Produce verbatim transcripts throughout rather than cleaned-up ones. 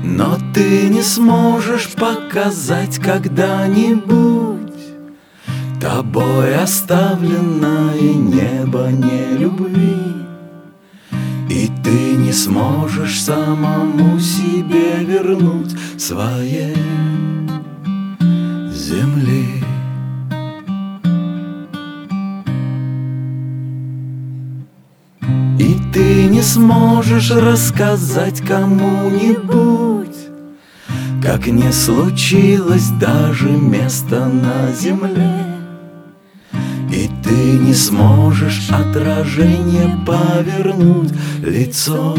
Но ты не сможешь показать когда-нибудь тобой оставленное небо нелюбви. И ты не сможешь самому себе вернуть своей земли. И ты не сможешь рассказать кому-нибудь, как не случилось даже места на земле. И ты не сможешь отражение повернуть лицом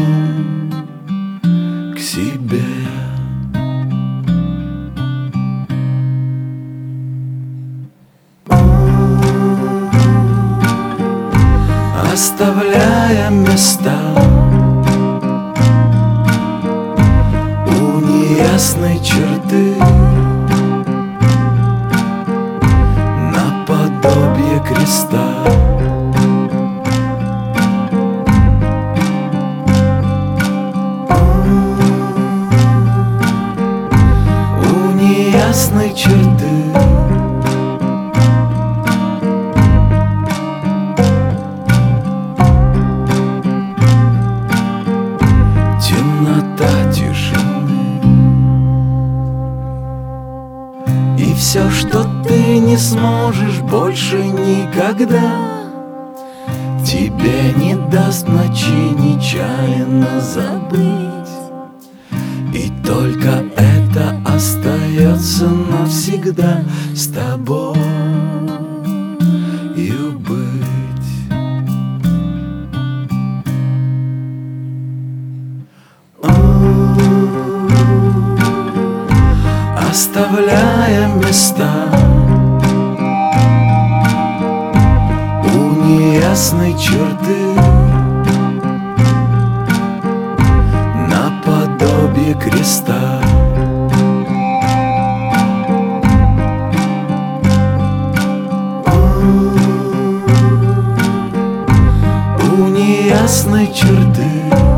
к себе. Оставляя места у неясной черты, наподобие креста. У неясной черты темнота тишины. И все, что ты не сможешь больше никогда, тебе не даст ночи нечаянно забыть. И только это остается навсегда с тобою быть. Оставляя места у неясной черты, наподобие креста. У неясной черты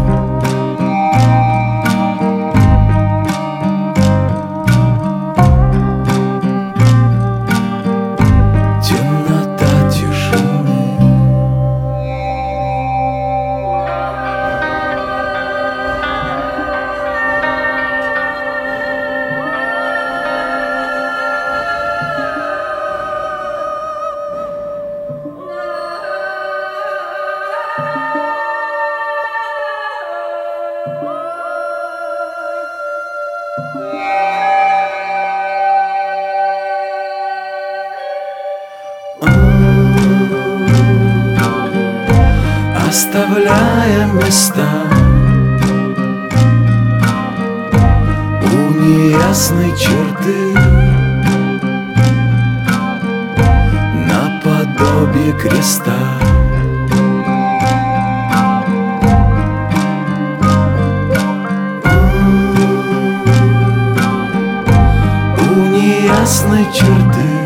оставляя места у неясной черты, наподобие креста. У неясной черты